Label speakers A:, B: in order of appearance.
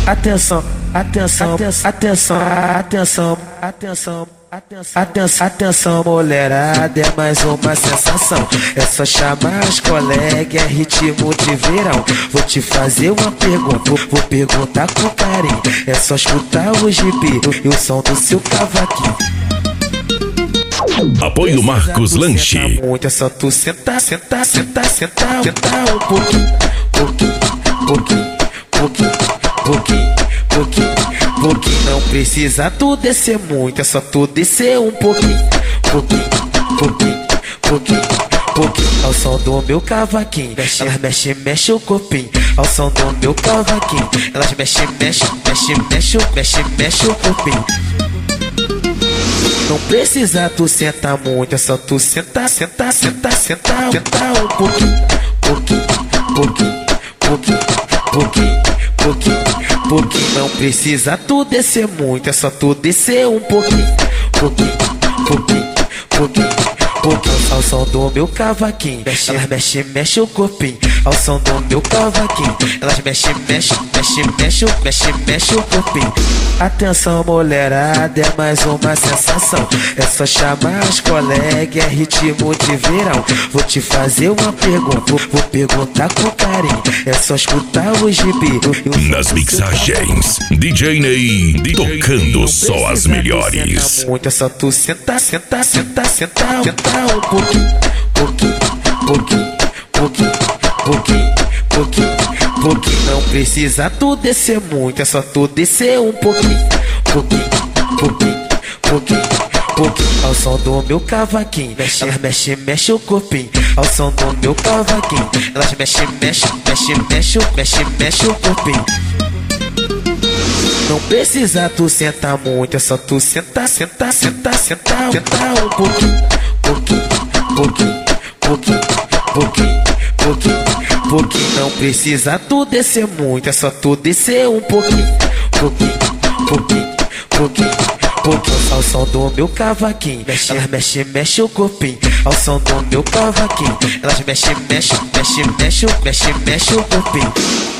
A: Atenção, atenção, atenção, atenção, atenção. Atenção, mulherada, é mais uma sensação. É só chamar as colegas, é ritmo de verão. Vou te fazer uma pergunta, vou perguntar com carinho. É só escutar o gibi e o som do seu cavaquinho.
B: Apoio Marcos Lanche.
A: Muito, é só tu sentar, sentar, sentar, sentar, sentar um pouquinho, pouquinho, pouquinho, pouquinho, pouquinho, pouquinho. Pouquinho, não precisa tu descer muito, é só tu descer um pouquinho, pouquinho, pouquinho, pouquinho, pouquinho. Ao som do meu cavaquinho, elas mexe, mexe o corpinho. Ao som do meu cavaquinho, elas mexe, mexe, mexe, mexe, mexe, mexe o corpinho. Não precisa tu sentar muito, é só tu sentar, sentar, sentar, sentar, sentar um pouquinho, pouquinho, pouquinho, pouquinho, pouquinho, pouquinho. Pouquinho, não precisa tu descer muito, é só tu descer um pouquinho, pouquinho, pouquinho, pouquinho, pouquinho. Ao som do meu cavaquinho, elas mexe, mexe o corpinho. Ao som do meu cavaquinho, elas mexe, mexe, mexe, mexe, mexe, mexe o corpinho. Atenção, mulherada, é mais uma sensação. É só chamar as colegas, é ritmo de verão. Vou te fazer uma pergunta, vou perguntar com carinho. É só escutar o gibi.
B: Nas mixagens, DJ Ney tocando só as melhores.
A: Muito, é só tu sentar, sentar, sentar, sentar, sentar um pouquinho, pouquinho, pouquinho, pouquinho, pouquinho, pouquinho, pouquinho. Não precisa tu descer muito, é só tu descer um pouquinho, pouquinho, pouquinho, pouquinho, pouquinho. Ao som do meu cavaquinho, elas mexe, mexe o corpinho. Ao som do meu cavaquinho, elas mexe, mexe, mexe, mexe, mexe, mexe o corpinho. Não precisa tu sentar muito, é só tu sentar, sentar, sentar, sentar, sentar um pouquinho, pouquinho, pouquinho, pouquinho, pouquinho, pouquinho, pouquinho. Não precisa tu descer muito, é só tu descer um pouquinho, pouquinho, pouquinho, pouquinho, pouquinho. Ao som do meu cavaquinho, elas mexe, mexe o corpinho. Ao som do meu cavaquinho, elas mexe, mexe, mexe, mexe, mexe, mexe o corpinho.